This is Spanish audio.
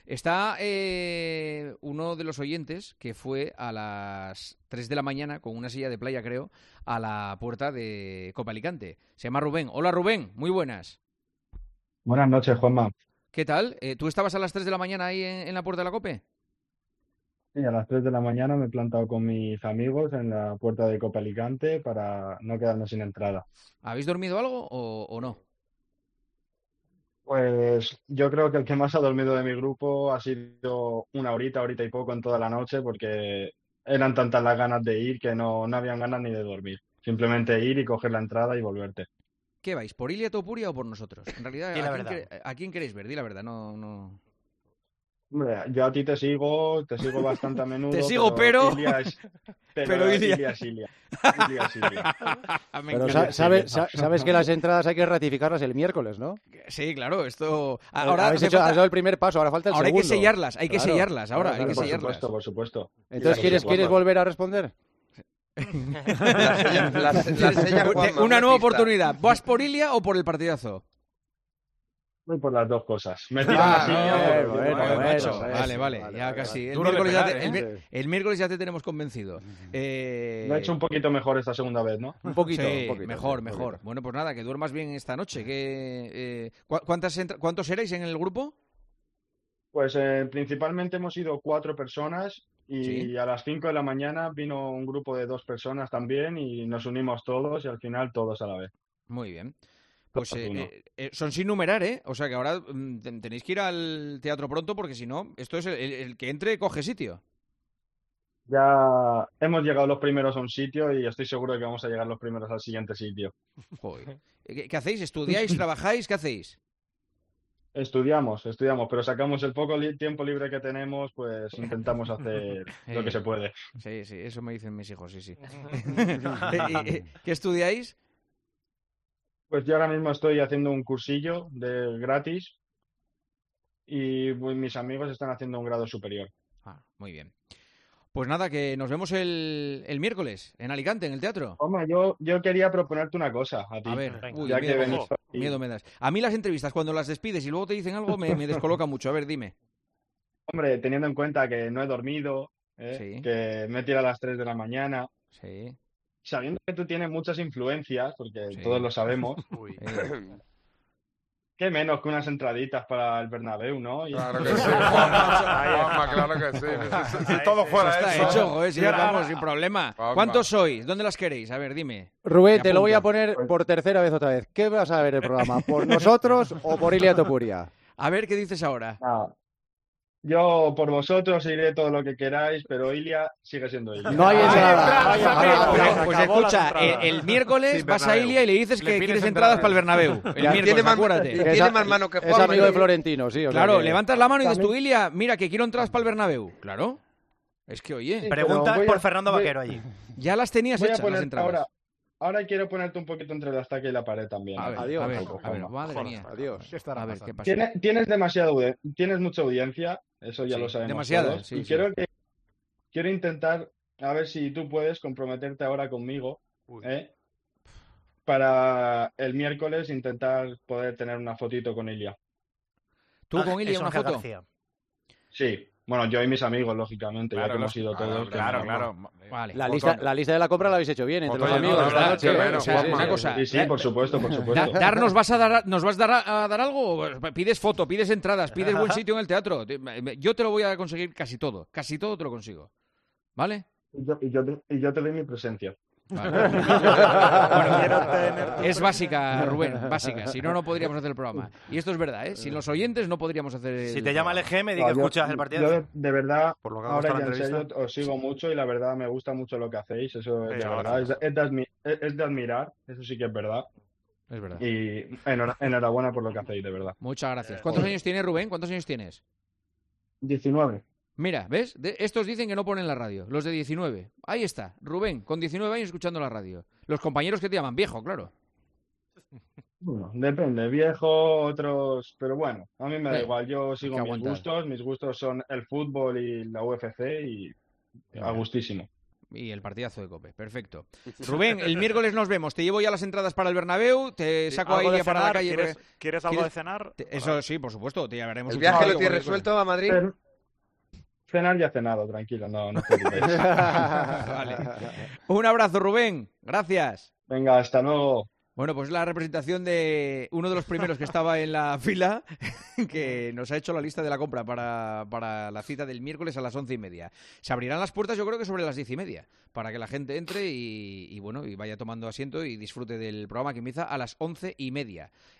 Está uno de los oyentes que fue a las 3 de la mañana con una silla de playa, creo, a la puerta de Copa Alicante. Se llama Rubén. Hola, Rubén. Muy buenas. Buenas noches, Juanma. ¿Qué tal? ¿Tú estabas a las 3 de la mañana ahí en la puerta de la COPE? Sí, a las 3 de la mañana me he plantado con mis amigos en la puerta de Copa Alicante para no quedarnos sin entrada. ¿Habéis dormido algo o no? Pues yo creo que el que más ha dormido de mi grupo ha sido una horita, horita y poco en toda la noche, porque eran tantas las ganas de ir que no habían ganas ni de dormir. Simplemente ir y coger la entrada y volverte. ¿Qué vais? ¿Por Ilia Topuria o por nosotros? En realidad, Di la verdad. ¿a quién queréis ver? Di la verdad, no. Hombre, yo a ti te sigo bastante a Te menudo, sigo, pero Ilia es, pero Ilia. Ilia es Ilia. Ilia es Ilia. Me Pero encanta. sabes que las entradas hay que ratificarlas el miércoles, ¿no? Sí, claro, esto... Ahora Has dado el primer paso, ahora falta el ahora hay segundo. que sellarlas, hay que Claro, sellarlas, ahora claro, hay que Por sellarlas. supuesto, por supuesto. Entonces, Sí, ¿quieres Juanma. volver a responder? La sella Juanma, Una nueva pista. oportunidad. ¿Vas por Ilia o por el partidazo? Voy por las dos cosas. Me tiro más bueno, Macho, bueno, vale, ya casi. El Duro de miércoles, pegar, el miércoles ya te tenemos convencido. Lo he hecho un poquito mejor esta segunda vez, ¿no? Un poquito, Sí, un poquito. mejor, un mejor. poquito. Bueno, pues nada, que duermas bien esta noche. ¿Cuántos erais en el grupo? Pues principalmente hemos ido 4 personas y Sí. a las 5 de la mañana vino un grupo de 2 personas también y nos unimos todos y al final todos a la vez. Muy bien. Pues Uno. son sin numerar, ¿eh? O sea que ahora tenéis que ir al teatro pronto porque si no, esto es el que entre coge sitio. Ya hemos llegado los primeros a un sitio y estoy seguro de que vamos a llegar los primeros al siguiente sitio. Joder. ¿Qué hacéis? ¿Estudiáis? ¿Trabajáis? ¿Qué hacéis? Estudiamos, pero sacamos el poco tiempo libre que tenemos, pues intentamos hacer lo que se puede. Sí, eso me dicen mis hijos, sí. ¿Qué estudiáis? Pues yo ahora mismo estoy haciendo un cursillo de gratis y pues, mis amigos están haciendo un grado superior. Muy bien. Pues nada, que nos vemos el miércoles en Alicante, en el teatro. Hombre, yo quería proponerte una cosa a ti. A ver, Venga. uy, Ya que miedo, venís hoy. miedo me das. A mí las entrevistas, cuando las despides y luego te dicen algo, me descoloca mucho. A ver, dime. Hombre, teniendo en cuenta que no he dormido, Sí. que me he tirado a las 3 de la mañana, Sí. sabiendo que tú tienes muchas influencias, porque Sí. todos lo sabemos, Uy. qué menos que unas entraditas para el Bernabéu, ¿no? Claro que sí, Juanma, claro que sí. Si todo fuera Está eso. hecho, joder, si Y ahora- vamos, sin problema. Vamos. ¿Cuántos sois? ¿Dónde las queréis? A ver, dime. Rubén, Me te lo voy a apunto. poner por tercera vez otra vez. ¿Qué vas a ver el programa? ¿Por nosotros o por Ilia Topuria? A ver, ¿qué dices ahora? Nada. Yo por vosotros iré todo lo que queráis, pero Ilia sigue siendo Ilia. No hay entrada. Pues acabó las escucha, entradas. el miércoles Sí, vas a Bernabéu. Ilia y le dices Le que pides quieres entradas para el Bernabéu. El miércoles, Tiene más, acuérdate. tiene más mano que Es Juanma. amigo de Florentino, sí. o sea Claro, que- levantas la mano y dices tú, También- Ilia, mira, que quiero entradas para el Bernabéu. Claro. Es que, oye, Sí, Pregunta pero voy por a- Fernando voy- Vaquero allí. ya las tenías Voy a hechas las poner entradas. ahora quiero ponerte un poquito entre la estaca y la pared también. A ver, Adiós. a ver, Juanma. madre mía. Adiós. ¿Qué estará A ver, ¿qué pasando? pasa? Tienes mucha audiencia, eso ya Sí, lo sabemos demasiada, todos. sí, Y sí. quiero intentar, a ver si tú puedes comprometerte ahora conmigo, Uy. para el miércoles intentar poder tener una fotito con Ilia. ¿Tú con Ilia Eso, una Ángel foto? García. Sí, bueno, yo y mis amigos, lógicamente, ya que hemos ido todos. Claro. Vale. La lista de la compra la habéis hecho bien entre los Oye, amigos. no, esta no, noche, qué ¿eh? menos, Sí, sí, Juanma. Una sí. cosa. Sí, por supuesto, por supuesto. ¿Nos vas a dar algo? Pides foto, pides entradas, pides buen sitio en el teatro. Yo te lo voy a conseguir casi todo te lo consigo. ¿Vale? Y yo te doy mi presencia. Vale. Es básica, Rubén, básica. Si no, no podríamos hacer el programa. Y esto es verdad, ¿eh? Sin los oyentes no podríamos hacer el Si te llama el programa. EGM, di No, que yo- escuchas el partido. Yo de verdad, Por lo que ha ahora costado ya la en serio, entrevista. os sigo mucho y la verdad me gusta mucho lo que hacéis. Eso es Sí, de ahora verdad, sí. es de admirar, eso sí que es verdad. Es verdad. Y enhorabuena por lo que hacéis, de verdad. Muchas gracias. ¿Cuántos años tienes, Rubén? ¿Cuántos años tienes? 19. Mira, ¿ves? Estos dicen que no ponen la radio. Los de 19. Ahí está. Rubén, con 19 años escuchando la radio. Los compañeros que te llaman viejo, claro. Bueno, depende, viejo, otros, pero bueno, a mí me da igual, yo sigo que mis aguantar. gustos son el fútbol y la UFC y a gustísimo. Y el partidazo de COPE, perfecto. Rubén, el miércoles nos vemos. Te llevo ya las entradas para el Bernabéu, te saco ¿Algo ahí de ya para la cenar? calle. ¿Quieres algo de cenar? Eso sí, por supuesto, te llevaremos ¿El un viaje chaval lo o tienes cualquier cosa. resuelto a Madrid? Cenar ya cenado, tranquilo, no os preocupéis. Vale. Un abrazo, Rubén. Gracias. Venga, hasta luego. Bueno, pues la representación de uno de los primeros que estaba en la fila, que nos ha hecho la lista de la compra para la cita del miércoles a las 11:30. Se abrirán las puertas, yo creo que sobre las 10:30, para que la gente entre y bueno, y vaya tomando asiento y disfrute del programa que empieza a las 11:30.